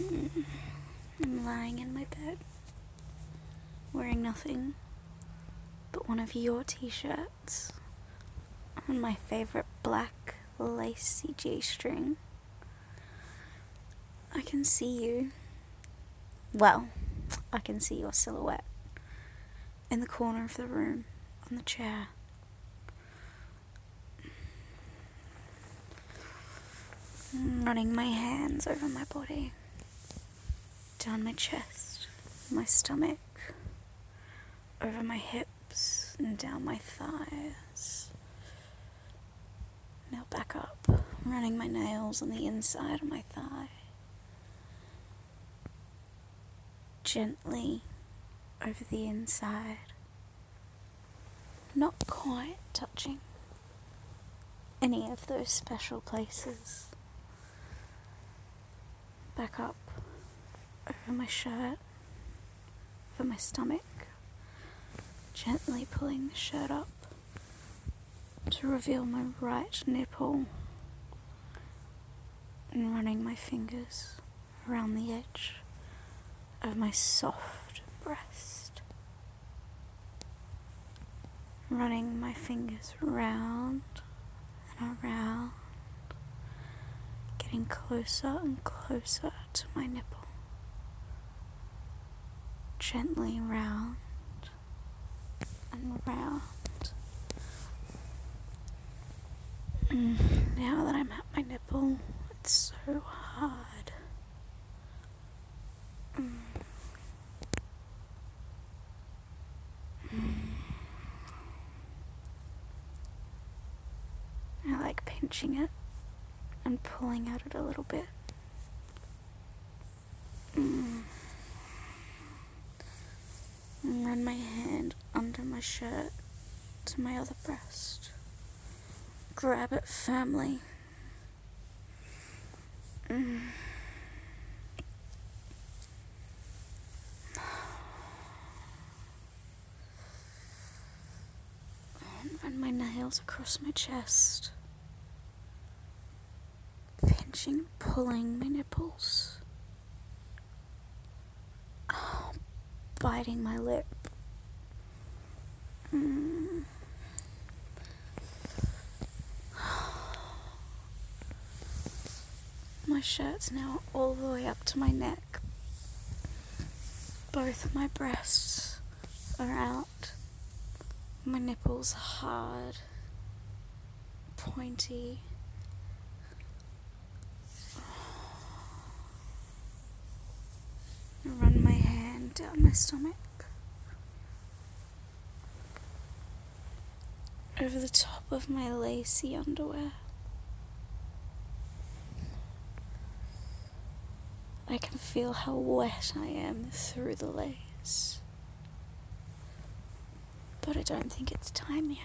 I'm lying in my bed, wearing nothing but one of your t-shirts and my favourite black lacy G-string. I can see you. Well, I can see your silhouette in the corner of the room on the chair. Running my hands over my body, down my chest, my stomach, over my hips and down my thighs. Now back up, running my nails on the inside of my thigh. Gently over the inside, not quite touching any of those special places. Back up over my shirt, over my stomach, gently pulling the shirt up to reveal my right nipple and running my fingers around the edge of my soft breast. Running my fingers round and around, getting closer and closer to my nipple. Gently round and round. Now that I'm at my nipple, it's so hard. I like pinching it and pulling at it a little bit. And run my hand under my shirt to my other breast. Grab it firmly. And run my nails across my chest. Pinching, pulling my nipples. Biting my lip. My shirt's now all the way up to my neck. Both my breasts are out. My nipples hard, pointy. I run my hand down my stomach, over the top of my lacy underwear. I can feel how wet I am through the lace, but I don't think it's time yet.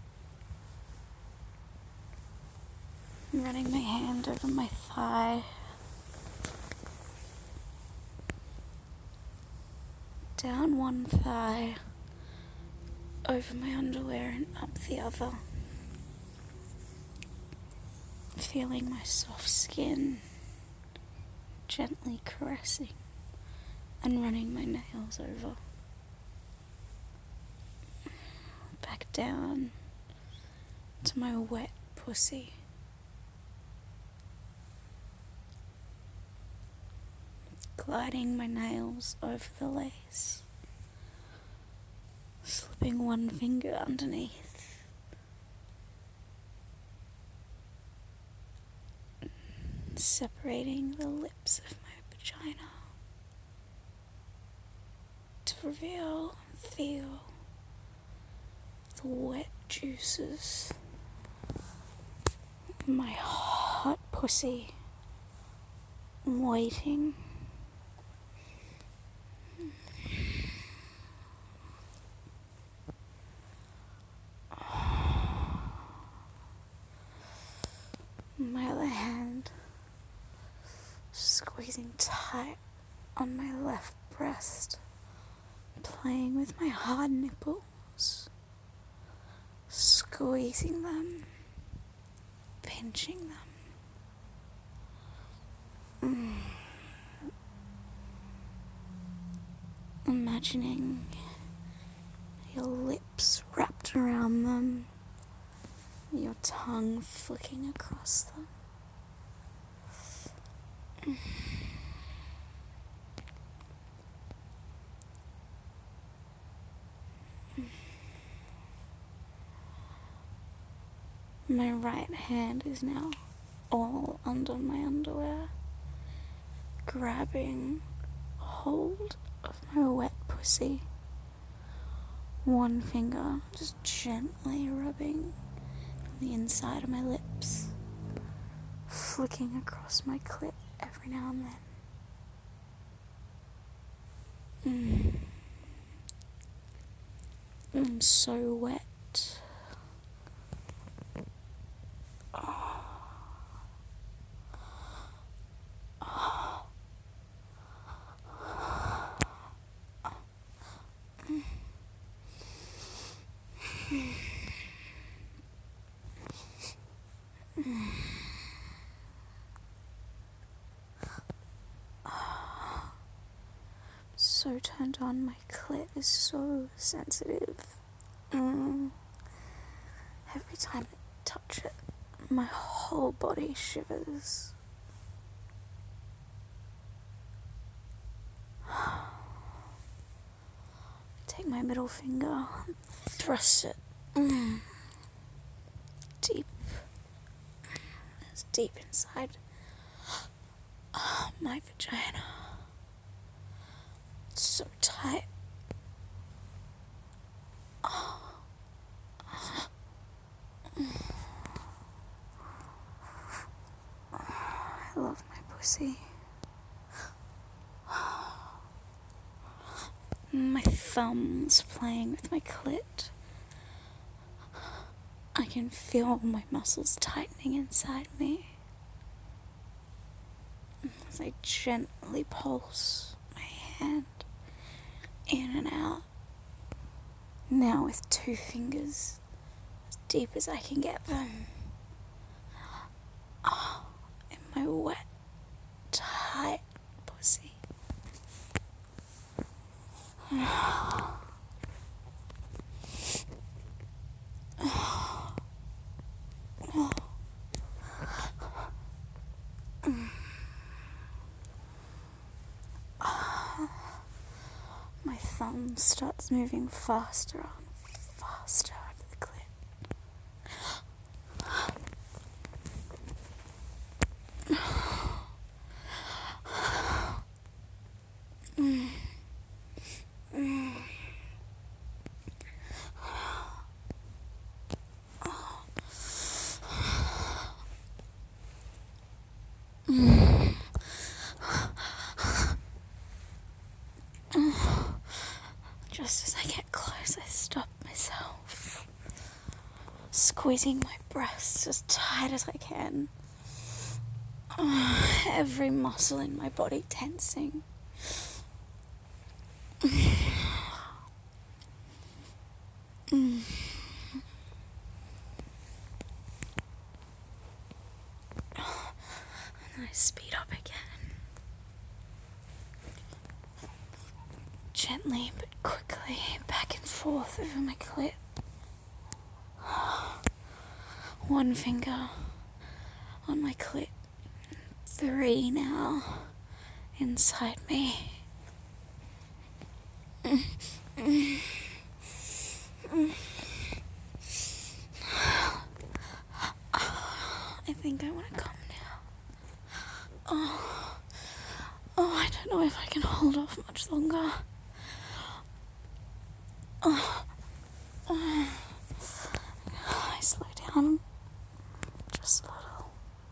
I'm running my hand over my thigh, down one thigh, over my underwear and up the other, feeling my soft skin gently caressing and running my nails over. Back down to my wet pussy. Gliding my nails over the lace, slipping one finger underneath, separating the lips of my vagina to reveal and feel the wet juices of my hot pussy waiting. My other hand squeezing tight on my left breast, playing with my hard nipples, squeezing them, pinching them. imagining your lips wrapped around them, your tongue flicking across them. My right hand is now all under my underwear, grabbing hold of my wet pussy. One finger just gently rubbing the inside of my lips, flicking across my clit every now and then. I'm so wet. So turned on, my clit is so sensitive. Every time I touch it, my whole body shivers. Take my middle finger, thrust it deep, as deep inside my vagina. It's so tight. I love my pussy. My thumbs playing with my clit. I can feel my muscles tightening inside me as I gently pulse my hand in and out. Now with 2 fingers, as deep as I can get them. In my wet, tight pussy. My thumb starts moving faster and faster over the clit. Just as I get close, I stop myself, squeezing my breasts as tight as I can. Every muscle in my body tensing. And I speed up again. Gently but quickly, back and forth over my clit. 1 finger on my clit. 3 now inside me. I think I want to come now. I don't know if I can hold off much longer. I slow down just a little.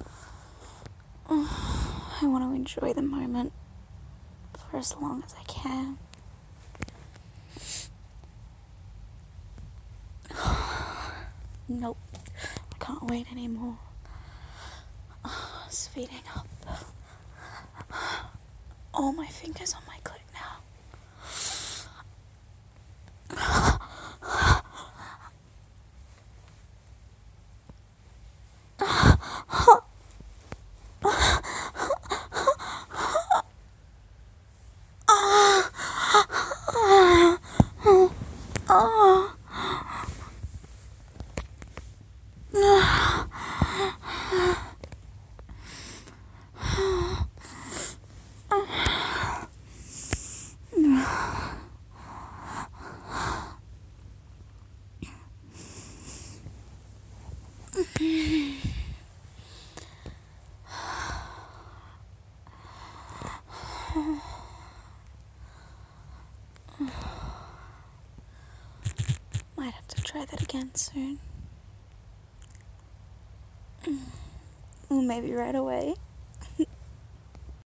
I want to enjoy the moment for as long as I can. Nope, I can't wait anymore. Speeding up. All my fingers on my clit now. Might have to try that again soon. Or maybe right away.